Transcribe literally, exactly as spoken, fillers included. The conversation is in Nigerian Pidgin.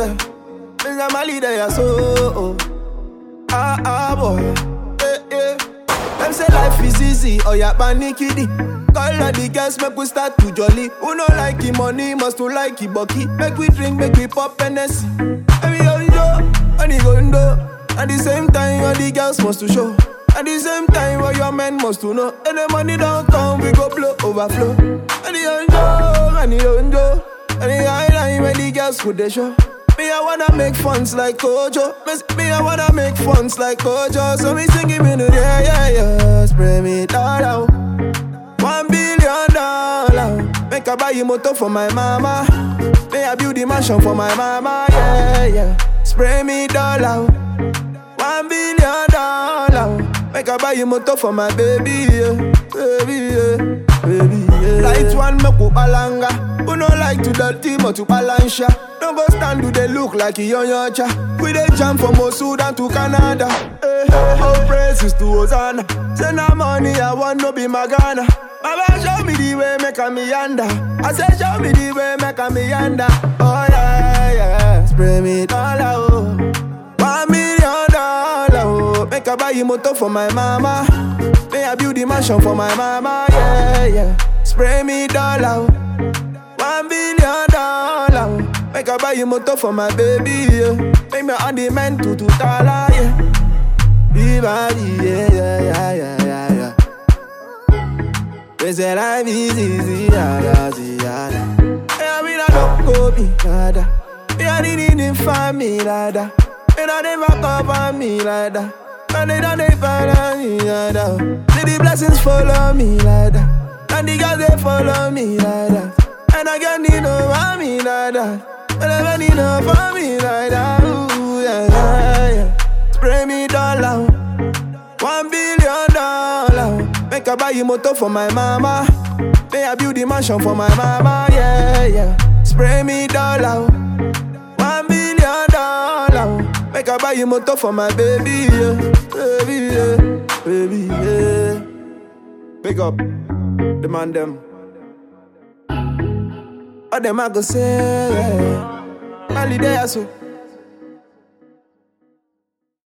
yeah. Mister Mali there, so oh. Ah, ah, boy. Eh, eh. Them say life is easy, oh yeah, panikidi. Call all the girls, make we start to jolly. Who no like him money, must to like him bucky. Make we drink, make we pop Hennessy. And we go do, and he go do. At the same time, all the girls must to show. At the same time, all your men must to know. And the money don't come, we go blow, overflow. And the unjo, and the unjo. And the highline when the girls put the show. Me, I wanna make funds like Kojo. Me, me, I wanna make funds like Kojo. So me sing him in the yeah, yeah, yeah. Spray me all out. One billion dollar. Make I buy a motor for my mama. May I build the mansion for my mama, yeah, yeah. Spray me all out. One billion dollar. Make I buy a motor for my baby, yeah. Baby, yeah. Baby, yeah. Light one, make up alanga. Who no like to dirty, but to balance ya. Don't go stand, do they look like a young yacha. We dey jump from Sudan to Canada. Hey, hey, all praises to Hosanna. Send her money, I want to be Magana. Baba, show me the way, make a meander. I say, show me the way, make a meander. Oh, yeah, yeah. Spray me all out. One million dollar. Oh. Make I buy a motor for my mama. May I build the mansion for my mama, yeah, yeah. Spray me dollar. One billion dollar. Make I buy a motor for my baby, yeah. Make me on the man to two dollar, yeah. Be body, yeah, yeah, yeah, yeah, yeah, yeah. They say life is easy, yeah, yeah, yeah, yeah. Yeah, we don't go be nada. Yeah, they didn't find me like that. They don't never cover me like that. And they don't never follow me like that. See the blessings follow me like that. And the girls they follow me like that. And I can't need no for me like that. And I can't need no for me like that. Ooh, yeah, yeah, yeah. Spray me dollar. One billion dollar. Make I buy a motor for my mama. May I build the mansion for my mama, yeah, yeah. Spray me dollar. One billion dollar. Make I buy a motor for my baby, yeah. Baby, yeah. Baby, yeah. Big up. Demand them. All them I go say, yeah. Only there so